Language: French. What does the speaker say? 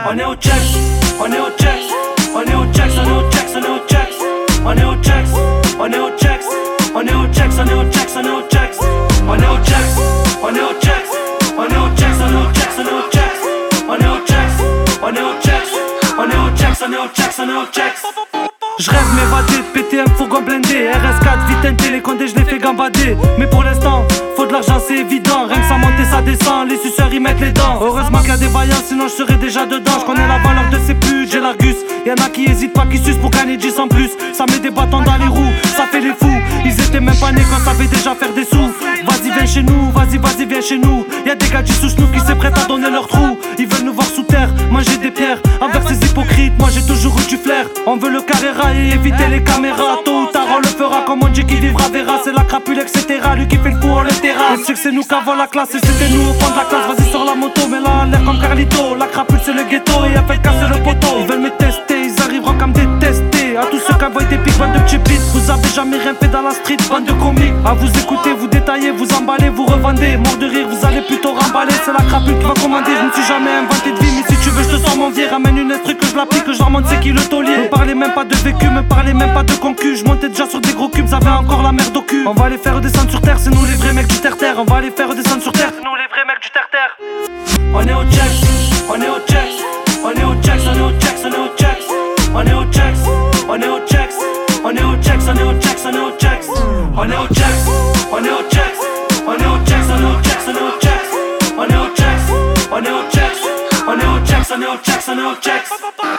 On est au checks, on est au checks, on est au checks, on est au checks, on est au checks, on est au checks, on est au checks, on est au checks, on est au checks, on est au checks, on est au checks, on est au checks, on est au checks, on est au checks, on est au checks, on est au checks, on est au checks, on est au checks, on est au checks, on est au checks. Je rêve m'évader, de péter un fourgon blindé. RS4, vite un télécondé, je l'ai fait gambader. Mais pour l'instant, faut de l'argent, c'est évident. Rien que ça monte et ça descend, les suceurs y mettent les dents. Heureusement qu'il y a des vaillants, sinon je serais déjà dedans. Je connais la valeur de ces putes, j'ai l'Argus. Y'en a qui hésitent pas, qui sucent pour gagner 10 en plus. Ça met des bâtons dans les roues, ça fait les fous. Ils étaient même pas nés quand ça savait déjà faire des sous. Vas-y viens chez nous, vas-y viens chez nous. Y'a des gars du sous nous qui s'est prêts à donner leur trou. Ils veulent nous voir sous terre, manger des pierres. Envers ces hypocrites, moi j'ai toujours eu du flair. On veut le Carrera et éviter les caméras. Tôt ou tard on le fera, comme on dit qui vivra verra. C'est la crapule etc, lui qui fait le fou on le terrasse. On sait que c'est nous qu'avant la classe et c'était nous au fond de la classe. Vas-y sur la moto, mais là l'air comme Carlito. La crapule c'est le ghetto et elle fait casser le poteau. Ils veulent me tester, ils arriveront qu'à me détester. À tous ceux qui envoient des pics, bande de petits bites. Vous avez jamais rien fait dans la street, bande de comiques. À vous écouter, vous détaillez, vous emballez, vous revendez. Mort de rire, vous allez plutôt remballer. C'est la crapule qui va commander, je ne suis jamais inventé de vie. Mais si tu veux je te sors mon vieux, ramène une instru que je l'applique, que je leur montre c'est qui le taulier. Me parlez même pas de vécu, me parlez même pas de concu. Je montais déjà sur des gros cubes, vous avez encore la merde au cul. On va les faire descendre sur terre, c'est nous les vrais mecs du terre-terre. On va les faire descendre sur terre, c'est nous les vrais mecs du terre-terre. On est au checks, on est au checks, on est au checks, on est au checks, on est au checks, on est au checks, on est au checks, on est au checks, on est au checks, on est au checks, on est au checks, on est au checks, on est au checks, on est au checks, on est au checks, on est au checks, on est au checks, on est au checks, on est au checks, on est au checks.